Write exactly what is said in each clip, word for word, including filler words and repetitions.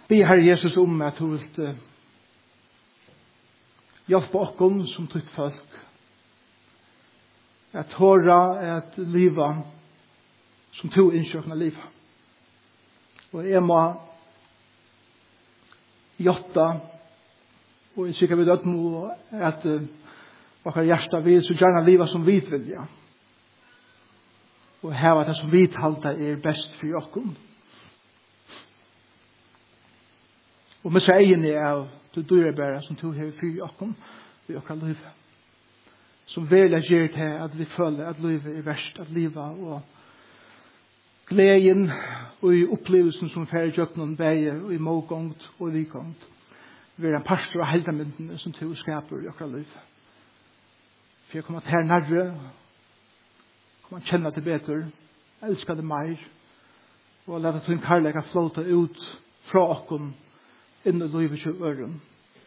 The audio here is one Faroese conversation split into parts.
be Herre Jesus om at du vil uh, hjelpe oss som trygt folk. At høra at liva som to innkjøkna liv. Og jeg må hjotta og jeg sikker vi dødt må at uh, okkar hjärsta vil så gjerne liva som vi vilja. Og heva det som vi talta er best for oss. Og med seg egen er av det dyrebæra som tog her for oss i okkar liv. Som velja gjør til at vi føler at livet er verst at liva og gleden og i opplevelsen som fer i jøkken beie og i mågångt og likångt. Vi er en pastor av heldamyndene som tog skaper i okkar liv. For jeg kommer til her nærre, kommer kjenne det bedre, elsker det mer, og lade til en karlægge flåte ut fra okken inn i livet til øren.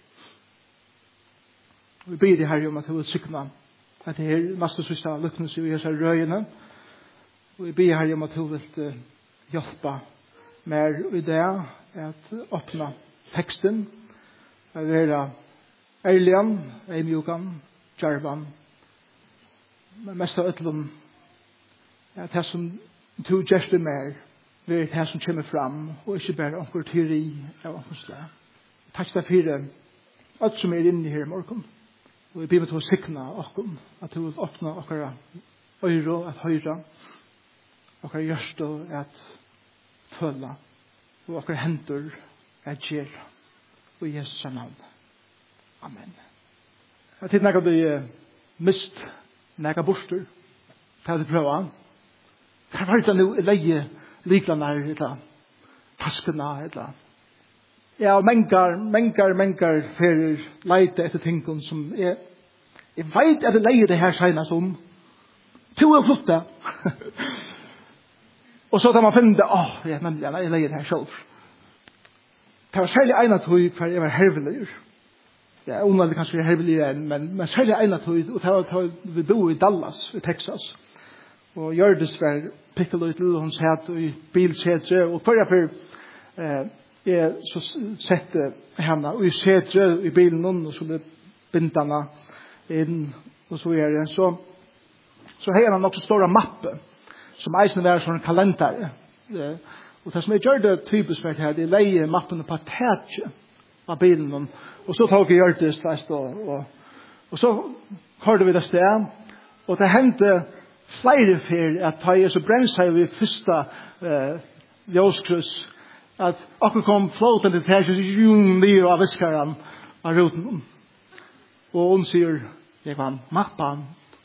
Vi ber det her om at det vil sykne at det er masse siste lykkens i disse røyene, og vi ber her om at det vil hjelpe mer i det at åpne teksten, at være ærligen, eimjukan, djarvan, men mest av øtlom at det som to gjester mer vil det som kommer fram og ikke bare onker teori av onker slag. Takk deg for det alt som er inne her i morgen og vi ber meg til å sikne okken at du vil åpne okkara øyre at høyre okkara hjørste at føle og okkara hender at gjøre og i Jesus navn. Amen. Jeg tid nægget du mist nægget borster til å prøve. Hva var det nå leie liklene her, eller taskene, eller ja, mengar, mengar, mengar ferier leite etter tingene som er jeg vet at jeg leier det her senest om to er flott det. Og så da man finner det, åh, ja, nemlig, jeg leier det her selv. Det var særlig ene tog hver jeg var hervelig. Ja, jeg undrer det kanskje er hervelig igjen, men, men særlig ene tog, og det var tog vi bo i Dallas, i Texas. Og Gjørdis var pikket ut til hun satt i bilsetre, og før jeg for eh, jeg så sette henne og i setre i bilen og så ble bindene inn og så er det så så har han også store mappe som eisen var som en kalender eh, og det som jeg gjør det typisk med her det er leie mappene på tætje av bilen og så tok jeg Gjørdis og, og, og så hørte vi det sted og det hendte flere fer at ta jeg så bremsa vi første eh, ljøskryss at akkur kom flåten til tæsje jung nio av viskaren av roten og hun sier jeg var mappan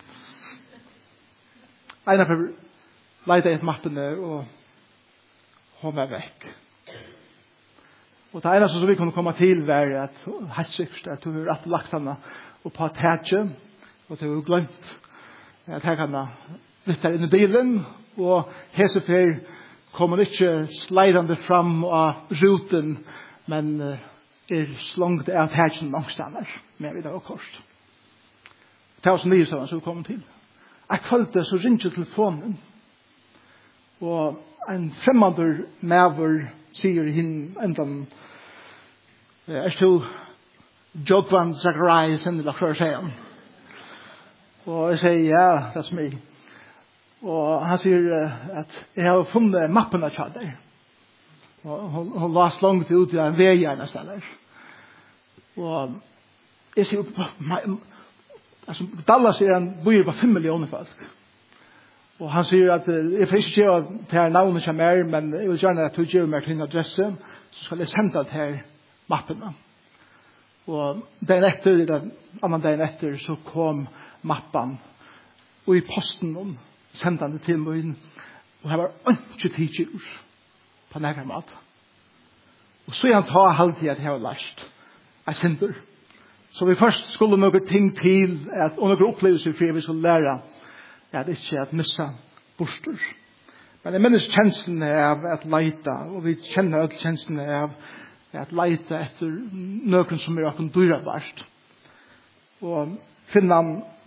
Einar for leide et mappene og hun var vekk og det eneste som vi kunne komme til var at helt sikkert at du har rett lagt henne og på tæsje og du har glemt at her kan jeg lytte inn i bilen og hesefer kommer ikke sleidende fram av ruten men er slångt av tæsjen langstannar med videre og kort det var så nye som vi kom til jeg følte så ringte telefonen og en fremmande maver sier hinn endan er du Jogvan Zacharias enn eller hva sier han og jeg sier ja, that's me og han sier at jeg har funnet mappen av tjadder og hun, hun la slångt ut i en vegjerne steller og jeg sier altså Dallas er en bor på fem millioner folk og han sier at jeg får ikke gjøre til her navnet som er men jeg vil gjerne at du gjør meg til en adresse så skal jeg sende til her mappene og dagen etter den annan dagen etter så kom mappan og i posten om sendte til meg og jeg var ikke tidgjur på nærmere mat og så er han ta halvtid at jeg har lært jeg sender så vi først skulle noen ting til at, og noen opplevelser for vi skulle lære at ikke at missa borster men jeg minnes kjenslene av at leita og vi kjenner alle kjenslene av at leita etter noen som er akkurat dyravart og finne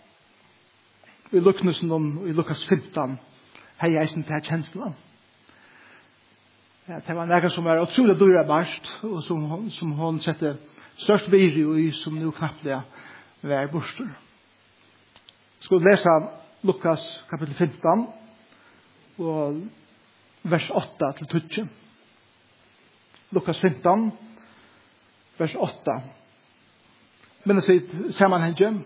i Luknesen og i Lukas femton hei eisen til kjenslene Ja, det var något som var otroligt dyra barst och som hon, som hon sätter störst virre i som nu knappt det var borstor. Skulle läsa Lukas kapitel femton och vers åtta till tjugo. Lukas femton vers åtta. Men det sammanhängen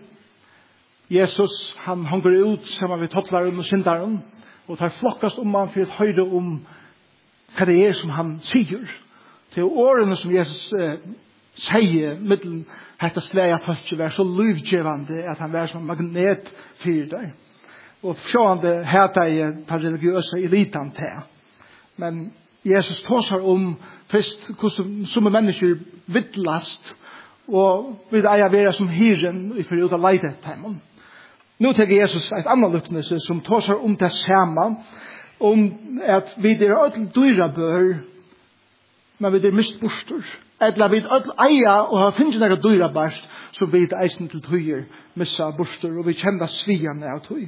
Jesus han hangar ut samman vid tottlaren och syndaren och tar flockast om man för att höra om vad det är som han säger. Det är åren som Jesus eh, säger mittlen detta släga folk var så livgivande att han var som en magnet för det. Och förstående häta i den religiösa elitan till. Men Jesus talar om först hur som människor vittlast och vid eja vara som hyren i för ut av leidet hemmen. Nu tar Jesus ett annat luktnelse som talar om det samma. Om at vi er öll dyra bør, men vi er mistbostor. Eller vi er öll eia og har finnst nega dyra barst, så vi er eisen til tøyer missa bostor, og vi kjenner sviane av tøy.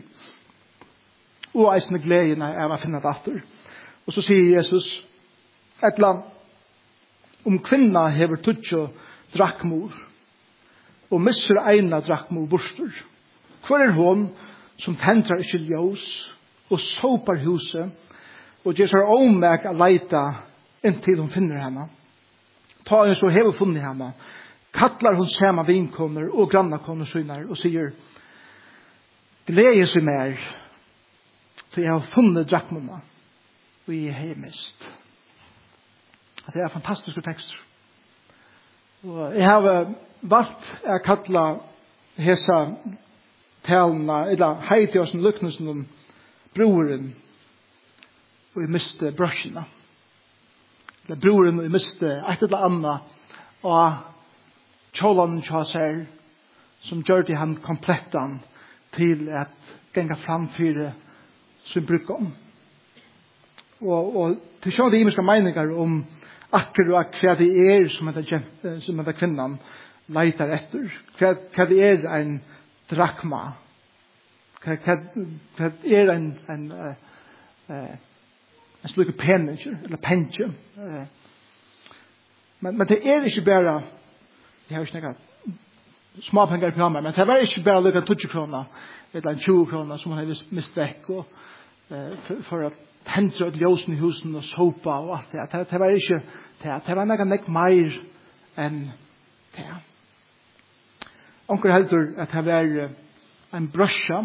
Og eisen gledene av å finne datter. Og så sier Jesus, etla, om kvinna hever tutjo drakmor, og misser eina drakmor bostor. Hvor er hon som tentrar ikkje ljós, og såpar huset, og gjør seg omvek å leita inntil hun finner henne. Ta en så hever funnet henne, kattlar hun samme vinkoner og grannakoner synar, og sier, gleder seg mer, for jeg har funnet drakmona, og jeg har mist. Det er fantastiske tekster. Og jeg har valgt å kattla hesa talene, eller heiti oss en luknesen om broren og vi miste brøsjene. Eller broren og vi miste et eller annet og kjålene kjåser som gjør det han komplettan til at genga framfyre sin brukkom. Og, og til sjå det imiske meninger om akkurat hva det er som er, som er kvinnan leitar etter. Hva, hva det er en drakma. Hva er en en uh, en slik penninger eller penge. Uh, men, men det er ikke bare jeg har ikke noen små penger på meg, men det er ikke bare lykke tjugo kroner eller en tjugo kroner som man har mist vekk og, uh, for, for at hendre et ljósen i husen og sopa og alt det. Det, det var ikke det. Det var noe nek mer enn det. Onker heldur at det var en brøsja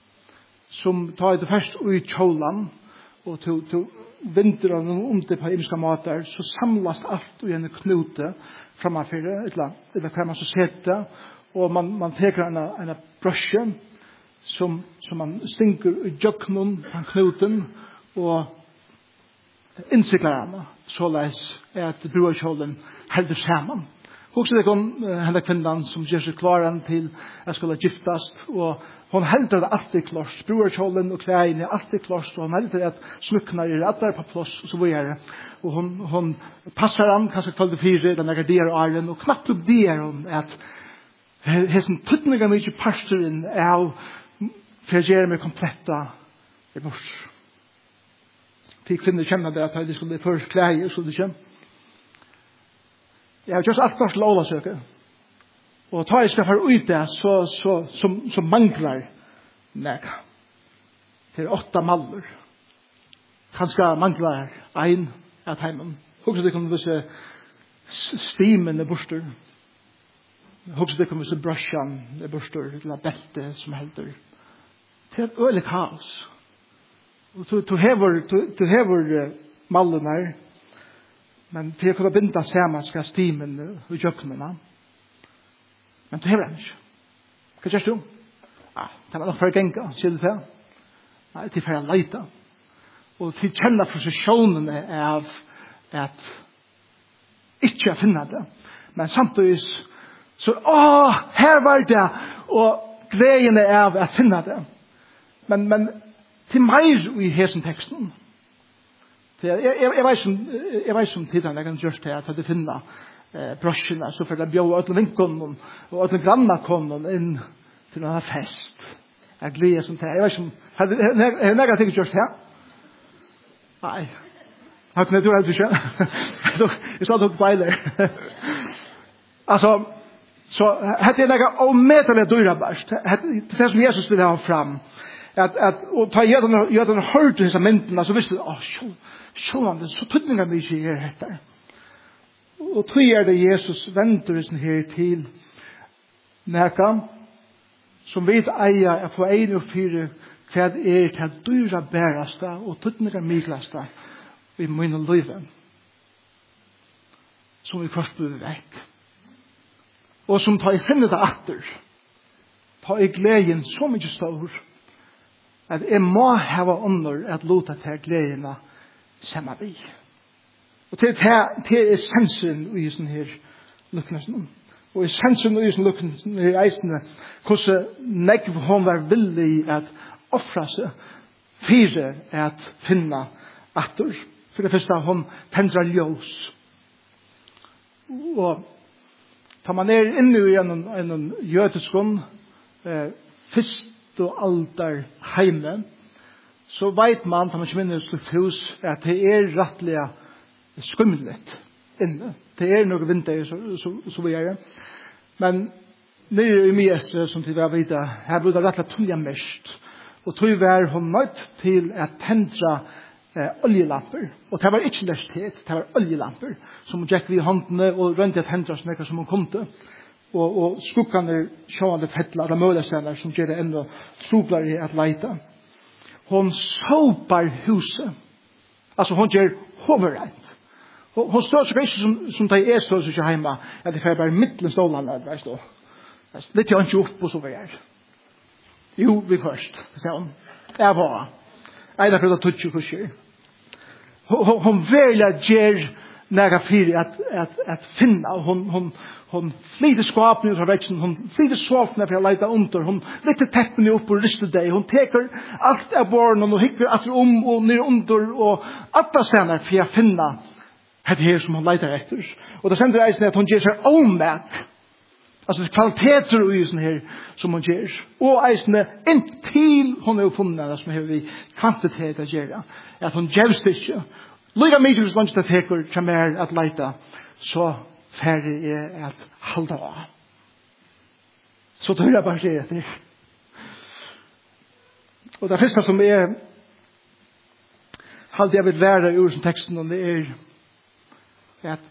som tar det først ut i kjålan og til, til vinteren om det på imiska matar så samlas alt i en knute framafyrir eller, eller hver man så sette og man, man teker en, en brøsje som, som man stinker i jøknun på knuten og innsiklar henne såleis er at broarkjålen heldur saman. Också det kom henne kvinnan som gjør seg klaren til at skulle giftast og hon heldur det alltid klart. Broarkjålen og klæene er alltid klart og hon heldur at smukkene er alltid på plass og så videre. Og hon, hon passar han kanskje kvalitet fire den er der og arren og knappt opp det er hun at hessen tuttninga mykje pastoren er for å gjøre meg kompletta i bors. Til kvinner kjenner det at de skulle først klæge så det kjenner. Jeg har just alt først til å søke. Og ta jeg skal fara ut det, så, så, som, som manglar nega. Det er åtta maller. Kanskje manglar ein at heimen. Hugsa det kommer visse stimen er borster. Hugsa det kommer visse brusjan er borster, eller belte som heldur. Det er et øyelig kaos. Og du hever mallen her, men til å kunne binda sammen skal stimen og jøknene. Men du hever den ikke. Hva gjør du? Ja, det var nok for å genga, sier du til. Nei, til for å leita. Og til kjenne prosesjonene av at ikke å finne det. Men samtidig så, åh, her var det, og gleden av å finne det. Men, men til meg i hesen teksten, Jeg, jeg, jeg vet som, jeg vet som tiden jeg kan gjøre til at jeg finner eh, brøsjene, så får jeg bjøre alle vinkonen og alle grannakonen inn til denne fest. Jeg gleder som til. Jeg vet som, har jeg negativt gjort her? Nei. Har du du aldrig kört? Jag ska ta på det. Alltså så hade det några omätliga dyra bäst. Det som Jesus vill ha fram att att och ta gör den gör den hört dessa människorna så visste åh så så han så tydliga mycket är detta. Och tror är det Jesus vänder sig här till näka som vet eia är på en och fyra kvad är till dyra bärasta och tydliga miklasta i mina liv som vi först blir väck och som tar i finnet atter tar i glädjen så mycket stor at jeg må hava under at låta til gledene sammen vi. Og til det er sensen i sånn her lukkene. Og i sensen i sånn lukkene i eisene, hvordan nekv hun var villig at offra seg fire at finne atter. For det første, hun tendrer ljøs. Og tar man er inne i en, en jødeskånd, eh, først og altar heime, så vet man, tar man ikke minnes til hus, at det er rettelig skummelt inne. Det er noe vinter, så, så, så vi gjør det. Men nere i Miestre, som til vi har vite, her blir det rettelig tulja mest. Og tror vi er hun nødt til å tendre eh, oljelamper. Og det var ikke lestet, det var oljelamper, som gikk vi i håndene og rønte at tendre som som hun kom til. Og, og skuggene sjående fettler og mølestender som gjør det enda trobler i at leite. Hun såpar huset. Altså hun gjør hovedrett. Hun, hun står så ikke som, som de er står så ikke hjemme, at det er bare midtelen stålene, vet du. Litt jeg ikke opp og så vi er. Jo, vi først. Jeg var. Jeg er for å tutsi kurser. Hun, hun velger gjør nære fire at, at, at finne. Hun, hun, Hon flyter skapene ut av veksten, hon flyter svåpene for å leite under, hon lytter teppene opp og ryster deg, hon teker alt av barnen og hikker etter om og ned under og alle scener for å finne det her som hon leiter etter. Og det sender eisen at hon gjør seg omvek, altså kvaliteter i sånn her som hon gjør, og eisen inntil hon er funnet det som har vi kvantitet å gjøre, at hon gjør det ikke. Lyga mye hvis langt det teker som er at leite, så færre er at halda av. Så tror jeg bare det etter. Og det første som er halde jeg vil være i ordet teksten, og det er at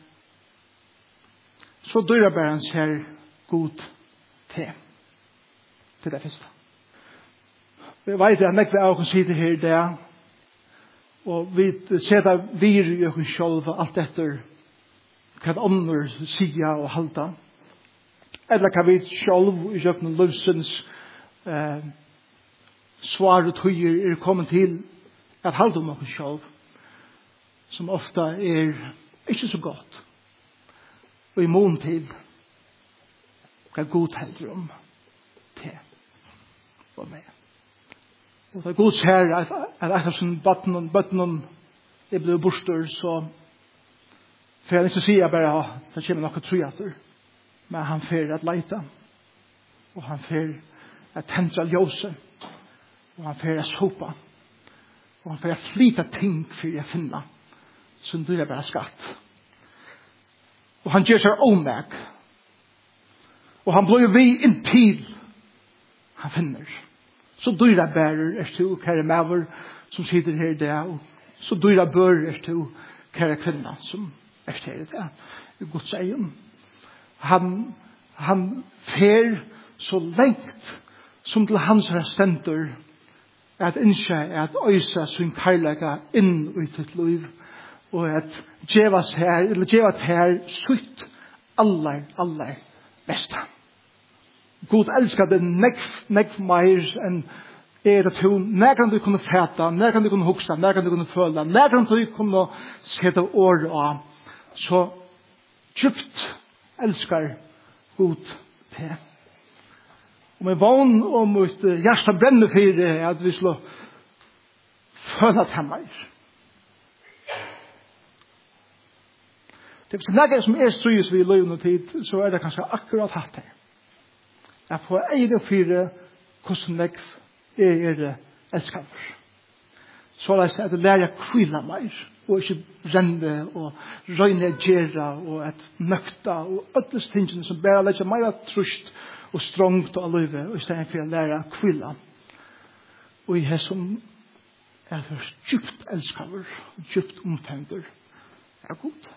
så tror jeg bare han ser god til. Til det første. Vi vet at nekve av oss sitter her i det, og vi ser at vi er oss selv alt etter hva andre sier og halda. Eller hva vi selv i kjøkken løsens eh, svar og tøyer er kommet til at halda om oss selv, som ofte er ikke så godt, og i mån til hva god helder om til og med. Og det er god ser at et av sånne bøttene er blevet borster, så for jeg vil ikke si at bare ja, det kommer noe trøyater, men han fer at leita, og han fer at tendre ljøse, og han fer at sopa, og han fer at flyta ting for jeg finna, som du er bare skatt. Og han gjør seg omvek, og han blir vi inntil han finner. Så dyra bærer er to kære maver som sitter her der, og så dyra bør er to kære kvinna som efter det i Guds egen. Han, han fer så lengt som til hans restenter at innskje at øysa sin kærlega inn i sitt liv og at djeva her, eller djeva her sutt aller, aller beste. God elskar det nekv, nekv meir enn er at hun, når kan du kunne fæta, når kan du kunne huksa, når kan du kunne føle, når kan du kunne sette år av, så djupt elskar god til. Og med vann og mot hjertet brenner for det at vi slår føle til meg. Det er noe som er stryes vi i løvende tid, så er det kanskje akkurat hatt her. Jeg får egen fire hvordan jeg er elskar. Så er det at jeg lærer kvile meg og ikke renne og røyne gjøre og et nøkta og ødels tingene som bare legger mer trust og strongt og løyve og i stedet for å lære kvilla. Og i her som er for djupt elskaver og djupt omfemter er god.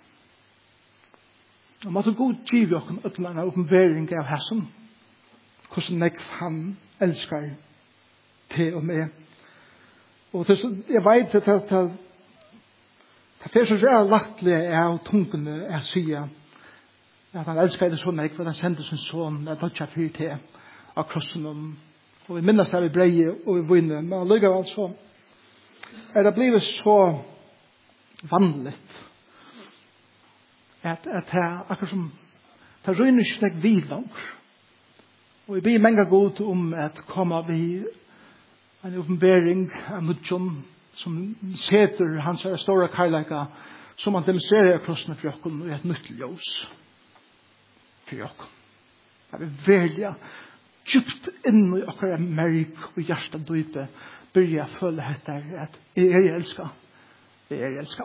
Og måtte god give oss en eller åpenbering av hessen hvordan nekv han elskar til og med. Og det, jeg vet at det, det, det er så rett lattelig av tungene jeg sier at han elskar det så nekv for han sendte sin son at han ikke fyrt til av krossen om og vi minnes det vi breie og vi vinner men lykker altså er det blivet så vanligt at, at det er akkurat som det røyner ikke nek vidlanger og vi blir mange god om at komme vi en åpenbering av Nudjon som seter hans store karlaika som han demonstrerer krossene for okken og et nytt ljós for okken. Det er veldig djupt inn i okkar merk og hjertet dype byrja å føle etter at jeg er elska. Jeg er elska.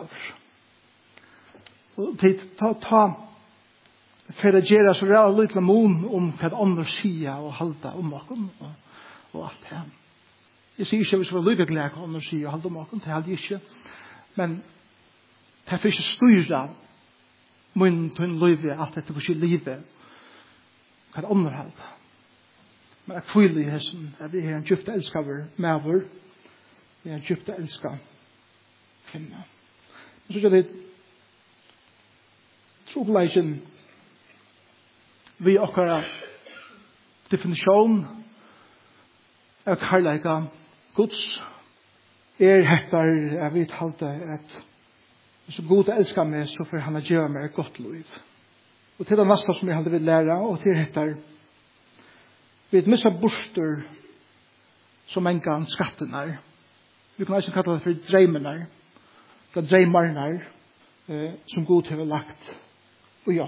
Og til ta, ta for å gjøre så reall litt lamon om hva andre sier og halda om okken og, og alt det. Jeg sier ikke hvis vi var lykke glede hva andre sier og halda om okken, det halde jeg ikke. Men det er for ikke styrt av min tunn liv at dette var ikke livet hva andre halda. Men jeg kviler i hessen at vi er en djupt elskaver med vår. Vi er en djupt elskaver kvinne. Men så er det trobeleisen vi okkara definisjon av karlaika Guds er hettar jeg vet halte at hvis god elskar meg så får han gjøre meg et godt liv. Og til det neste som jeg halte vil lære og til hettar vi et missa borster som en gang skatten er. Vi kan også kalla det for dreimen er. Det dreimarn er eh, som god har lagt og ja.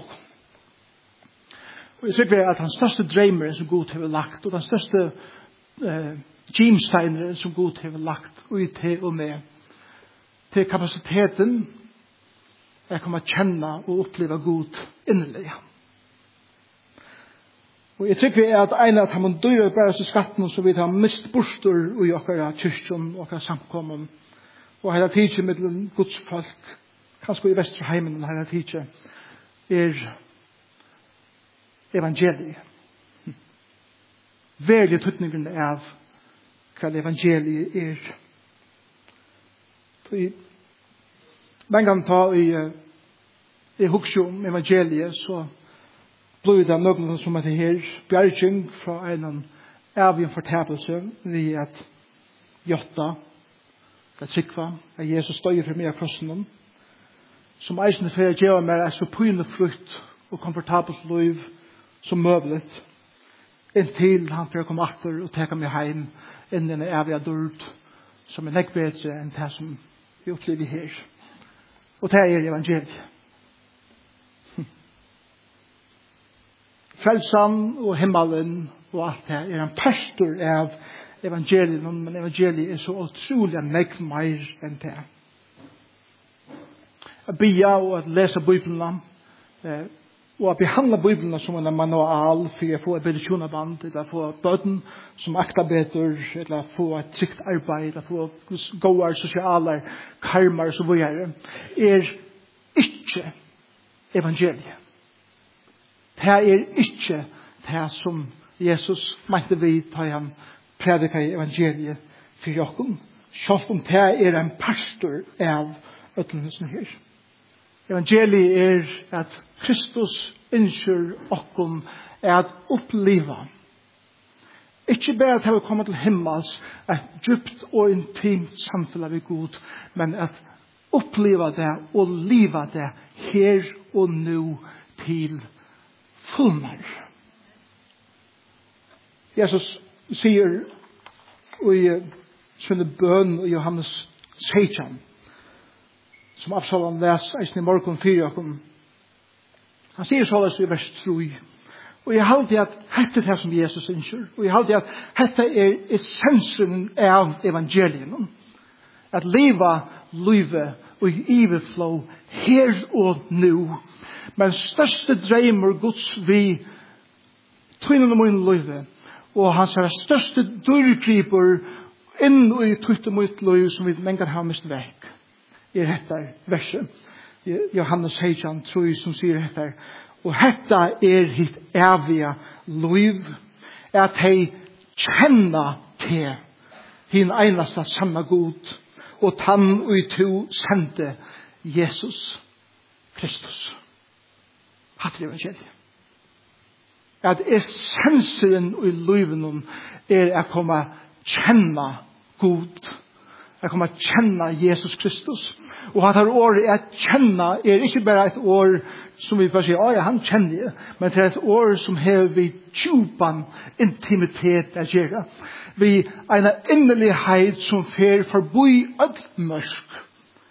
Og jeg sikker at den største dreimer som god har lagt og den største eh, gymsteiner som god har lagt og i til og med til kapasiteten jeg kommer kjenne og oppleve god innelig. Og jeg tykker at en av dem dører bare til skatten så vi tar mist borster i okkara kyrkjon og okkara samkommen og hele tidsen med Guds folk kanskje i Vesterheimen hele tidsen er evangeliet. Veldig tøtningen av hva evangeliet er. Men gang ta i i hugsa om evangeliet så blir det noe som heter her bjergjeng fra en avgjeng fortapelse ved at Jotta det tryggva at Jesus støyer for meg av krossen som eisende for å gjøre meg er så pynlig frukt og komfortabelt liv som møvlet inntil han får komme atter og teka meg heim inn i en evig dørd som er nekk bedre enn det som vi opplever her. Og det er evangeliet. Frelsan og himmelen og alt det er en pastor av evangeliet, men evangeliet er så utrolig nekk mer enn det. Å bia og å lese Bibelen eh, og å behandle Bibelen som en manual for å få et bedre kjønaband, eller få bøten som akta bedre, eller få et trygt arbeid, eller få gode sosiale karmer og så videre, er ikke evangeliet. Det er ikke det som Jesus mente vi da han prediket evangeliet for jokken. Selv om det er en pastor av ødelsen her. Evangeliet er at Kristus ønsker okken at oppleva. Ikke bare at vi kommer til himmels et djupt og intimt samfunn med Gud, men at oppleva det og leva det her og nå til fullmer. Jesus sier i sinne bøn i Johannes seksten som Absalom leser eisen i morgen fire han sier så i vers tre og jeg halte at dette er det som Jesus ønsker og jeg halte at dette er essensen av evangelien At leva livet og i overflow her og nu. Men største dreimer Guds vi tøynen og min livet. Og hans er største dørgriper inn i tøyt og mitt liv som vi mengan har mist vekk. I dette verset. Johannes Heijan tror som sier dette. Og dette er hitt evige liv. At hei kjenna til hin einasta sanna god. Og tann og i to sendte Jesus Kristus. Hatt evangeliet. At essensen i livet er å komme kjenne god. Å komme kjenne Jesus Kristus. Og at det året er kjenne er ikke bare et år som vi bare sier, ja, han kjenner jeg. Men det er et år som har vi djupan intimitet å gjøre. Vi en innerlighet som fer forbi alt mørk.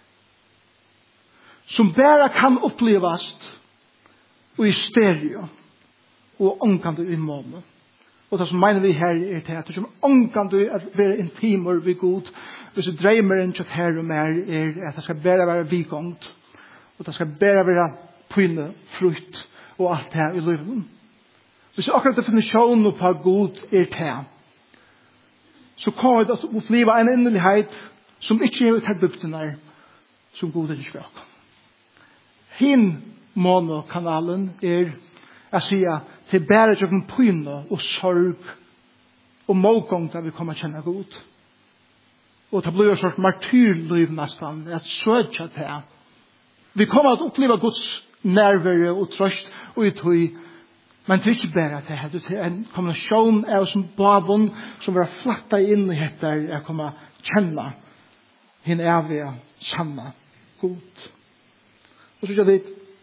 Som bare kan opplevas i stereo. Og omkant i måned. Og det som mener vi her er til at det som omkant i at være intimer ved god, hvis det dreimer inn til her og mer, er at det skal bare være vigongt, og det skal bare være pyne, frukt, og alt det her i livet. Hvis akkurat definisjonen på god er til, så kommer det å oppleve en innerlighet som ikke er til bygdene som god er i språk. Hin monokanalen er jeg sier til bare tjokken pyne og sorg og målgång der vi kommer å kjenne god. Og det blir en sort martyrliv nesten, at søtja til. Vi kommer å oppleve Guds nærvære og trøst og i tøy, men det er ikke bare til det er en kombinasjon av som babon som vil flatta inn i dette jeg kommer å kjenne henne evige sanne god. Og så gjør det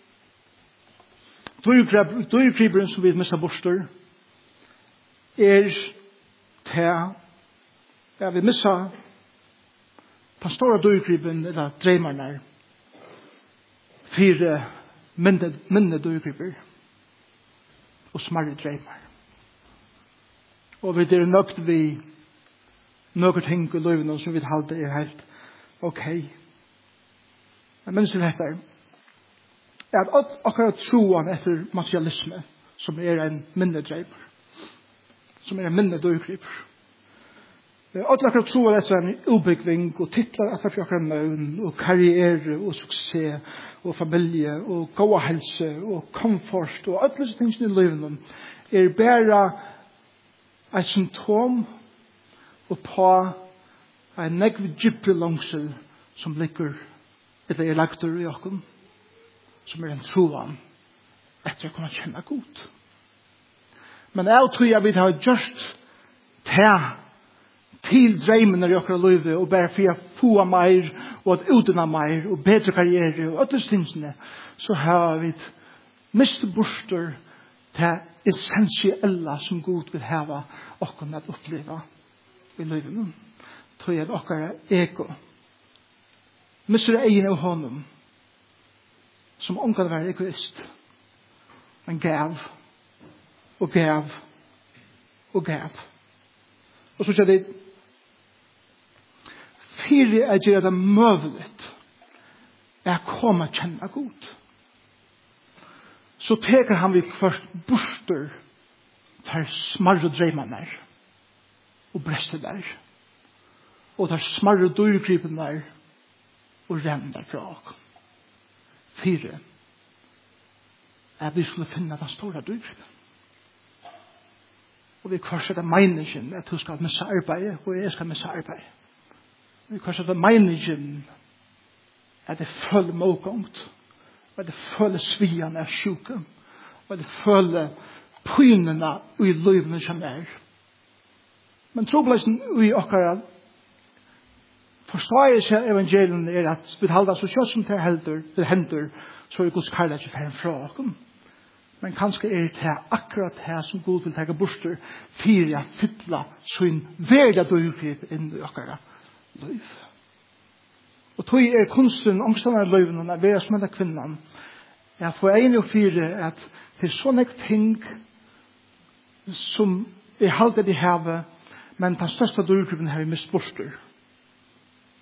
døyrkriberen som vi misser borster er til ja, vi misser den store døyrkriberen eller dreimerne fire minne, minne døyrkriber og smarre dreimer. Og vi er nøgt vi noen ting i løyvene som vi halte er helt ok. Men minns det dette at akkurat troen etter materialisme som er en minne dreimer som er en minne døyrkriber. Akkurat troen etter en ubyggving og titler etter for akkurat møn og karriere og suksess og familie og gode helse og komfort og alle disse tingene i livet er bare et symptom og på en negv djupre langsel som ligger etter er lagt i okken som er en troen etter å kunne kjenne god. Men jeg tror jeg vil ha gjort til til dreimene i akkurat livet og bare for å få mer og at utdanne mer og bedre karriere og alle tingene så har vi mistet borster til essensielle som god vil hava akkurat å oppleve i livet. Tror jeg akkurat ego mistet egen av honom som omkring være egoist. Men gav, og gav, og gav. Og så sier det, fire er gjør det møvlet, er å komme og kjenne god. Så teker han vi først borster til smarre dreimene der, og brester der, og til smarre dørgripen der, og renner derfra oss. Fire er vi skulle finne den store døgripen. Og vi kvarser det meningen at du skal missa arbeid, og jeg skal missa arbeid. Vi kvarser det meningen at det føler målgångt, og det føler sviene av sjuken, og det føler pynene i livene som er. Men trobladsen i akkurat forståelse av evangelien er at vi taler så kjøtt som det hender, det hender, så er Guds kærlighet ikke ferdig fra oss. Men kanskje er det akkurat det som Gud vil ta borster for å fylle sin verda døyrgrip inn i akkurat liv. Og tog er kunsten omstående av livene av hver som er kvinnan er for en og fire at det er sånne ting som er halvt i havet men den største døyrgripen har vi mist borster.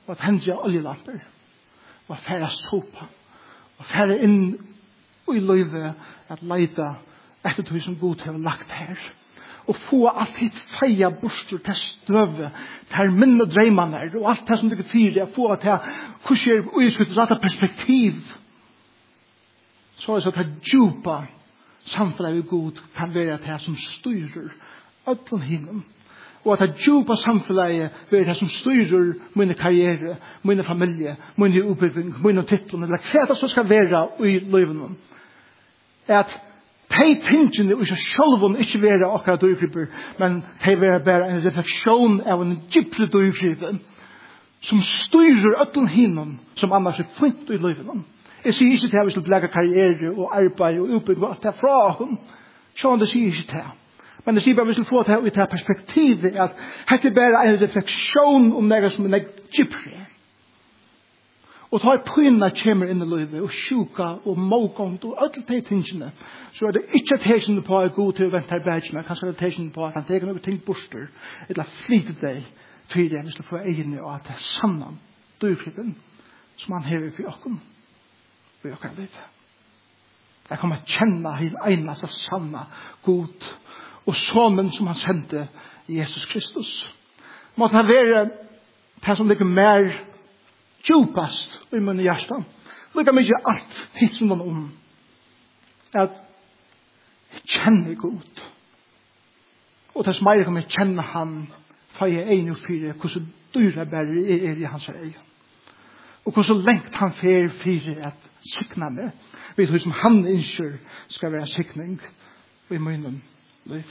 og at hendja oljelamper, og færa sopa, og færa inn i løyve at leita etter tog som god har lagt her, og få alt hitt feia bostur til støve, til minne dreimane, og alt det som det fyrer, og få til kurser og utskutt rett perspektiv, så er det så at det djupa samfunnet ved god kan være det som styrer öllum hinum, og at det djupa samfunnet være det som styrer mine karriere, mine familie, mine utbygging, mine titler, eller hva det så skal være i livet, at de tingene i seg selv ikke være akkurat dyrgripper, men de være bare en refleksjon av en gypre dyrgripper som styrer öllum hinum som annars er fint i livet. Jeg sier ikke til at vi skal blegge karriere og arbeid og utbygging og alt det fra hun. Sånn det sier ikke til. Men det sier bare vi skal få til det perspektivet at dette er bare en refleksjon om det som er gypre. Og tar pynna kommer inn i livet, og sjuka, og mågångt, og alle de tingene, så er det ikke tegsende på at god til å vente arbeid, men kanskje er det tegsende på at han teger noe ting borster, eller flyter deg, for det hvis du får egne, og at det er sannan, dyrklippen, som han hever for okken, for okken liv. Jeg kommer til å kjenne hele eneste sanna god, og sonen som han sendte, Jesus Kristus. Måtte han være det som ligger mer djupast i min hjärsta. Lika mycket allt hitt som om at jeg kjenner god. Og det som jeg kommer kjenne han for jeg er en og fire hvordan dyrebærer jeg er i hans rei. Og hvordan lengt han fer fire at sykna meg. Vet du som han innskjør skal være sykning i munnen liv.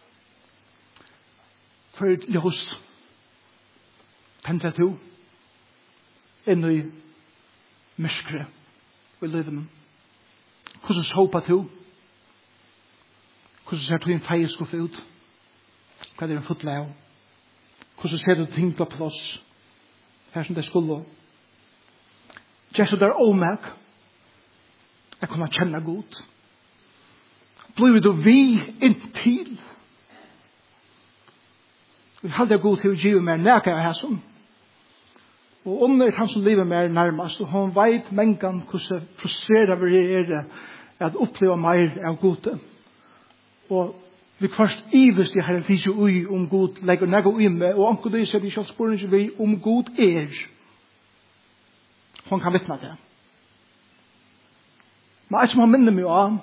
For ljus tenter to inn i myskre i livet. Hvordan såpa to? Hvordan ser du en feie skuffe ut? Hva er det en fotle av? Hvordan ser du ting på plass? Her som det skulle. Jesu der omeg. Jeg kommer kjenne godt. Blir du vi inntil? Vi halde god til å give meg nækka av hæsson. Og om det er han som lever mer nærmest, og hun vet mengan hvordan frustreret vi er at oppleva mer av gode. Og vi først ivest i hele tiden ui om god legger nego i med, og anker det sier de selv spør ikke vi om god er. Hun kan vittne det. Men jeg som har minnet meg av,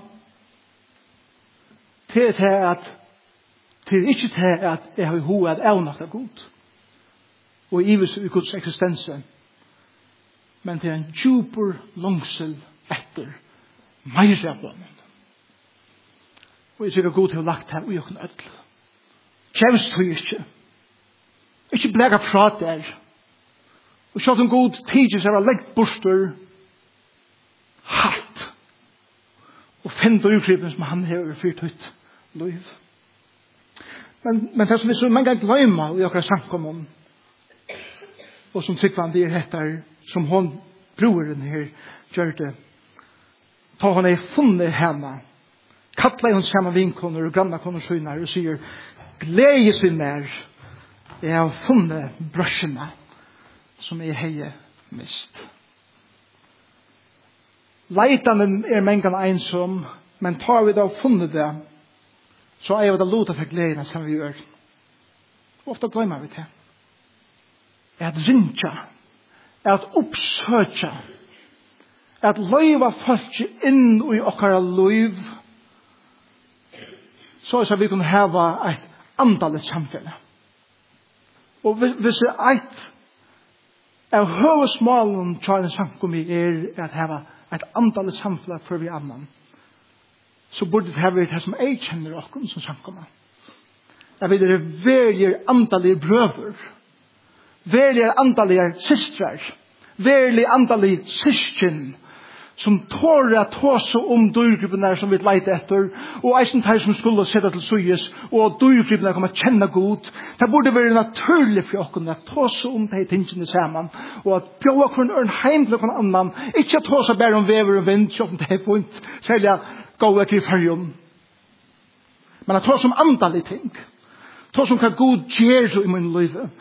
til er at til ikke til at jeg har i hoved at jeg er god. Og ivest i Guds eksistense. Men til en djupur langsel etter meir av lønnen. Og jeg sier god til å lagt her og jokken ødel. Kjevst du ikke. Ikke blega fra der. Og så som god tidlig seg var lengt borster halt. Og finn du ukripen som han har fyrt ut liv. Men, men det som vi så mange ganger glemmer og jokker samkommer og som tryggvann det heter som hon broren her gjør det ta hon ei funnet henne kattla hon saman vinkoner og granna koner synar og sier glede sin mer jeg har funnet brøsjene som jeg heie mist leitanen er mengan ensom men tar vi da funnet det så er det lota for gleden som vi gjør ofta glemmer vi det at rinja, at oppsøkja, at løyva folk inn i okkara løyv, så er det vi kunne heva et andalet samfunn. Og hvis det er et av høvesmalen tjaren samkommi er at heva et andalet samfunn for vi annan, så burde det heva det som jeg kjenner okkur som samkomma. Jeg vet det er veldig andalige brøver, verlige andalige systrar, verlige andalige syskjen, som tårer at tåse om dyrgruppene som vi leiter etter, og eisen tar som skulle sette til suyes, og dyrgruppene kommer kjenne god. Det burde være naturlig for oss at tåse om de tingene sammen, og at bjøve for en ørn heim til noen annan, ikke at tåse bare om vever og vind, så det er funnet, særlig at gå ikke i fargen. Men at tåse om andalige ting, tåse om hva god gjør i min liv,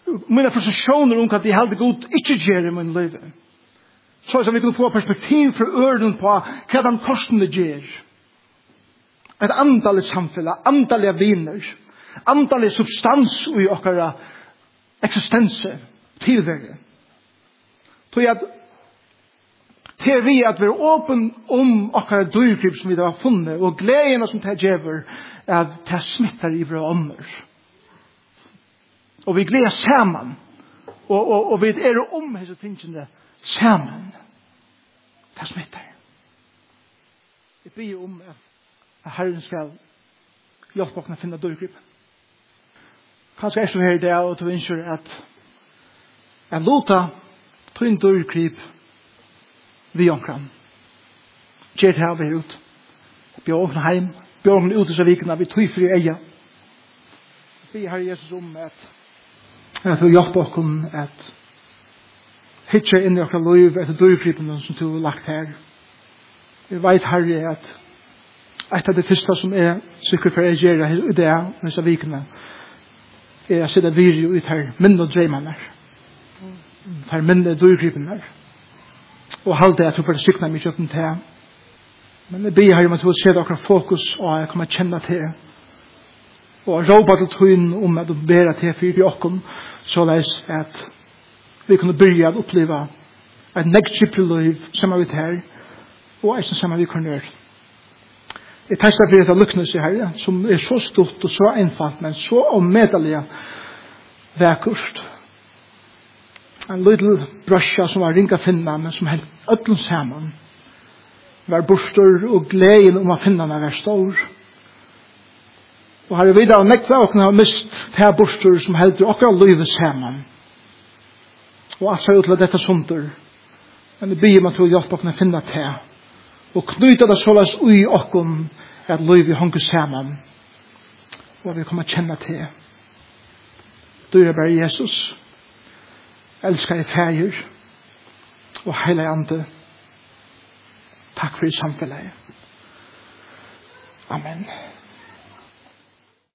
mina frustrationer om hva de heldig god ikke gjør i min liv. Så at vi kan få perspektiv fra øren på hva den kosten det gjør. Et antallig samfunn, antallig viner, antallig substans i okkara eksistense, tilvære. Så at til vi at vi er åpen om okkara dyrgrip som vi har funnet, og gleden som det gjør, at det smittar i våre ånder. Og vi gleder sammen, og, og, og vi er om hese tingene sammen. Det smittar. Jeg ber om at Herren skal hjelpe oss å finne dyrgrip. Kanskje er så her i dag, og du ønsker at jeg låter til en dyrgrip vi omkring. Gjert her vi ut. Bjørn heim. Bjørn ut i seg vikene. Vi tog fri eia. Vi har Jesus om at at vi hjelper oss at hitje inn i okra liv etter dyrgripene som du har lagt her. Vi vet Herre at et av det første som er sikkert for jeg gjør i det i seg vikene er å sitte virjo ut her minne og dreimene her minne dyrgripene her og halde at du får sykne mye uten til. Men jeg ber her om at du vil se akkurat fokus og jeg kommer kjenne til og råpa til tøyen om at du ber til for i okken så leis at vi kunne begynne å oppleve et negskiplig liv som er vi her og eisen som er vi kan gjøre. Jeg tenker for dette lykknes i her som er så stort og så einfalt men så omedelig vekkust. En liten brøsja som var ringa finna, men som helt öllum saman. Var bostor og gleden om å finna den var stor. Og har jeg videre nekva og har mist til bostor som heldur okra livet saman. Og alt ser ut til dette sunter. Men det blir man til å hjelpe okna finna til. Og knyta det såles ui okkom at livet hongur saman. Og vi kommer kjenne til. Du er bare Jesus. Elskar i fægir og heile ande. Takk for i samfunnet. Amen.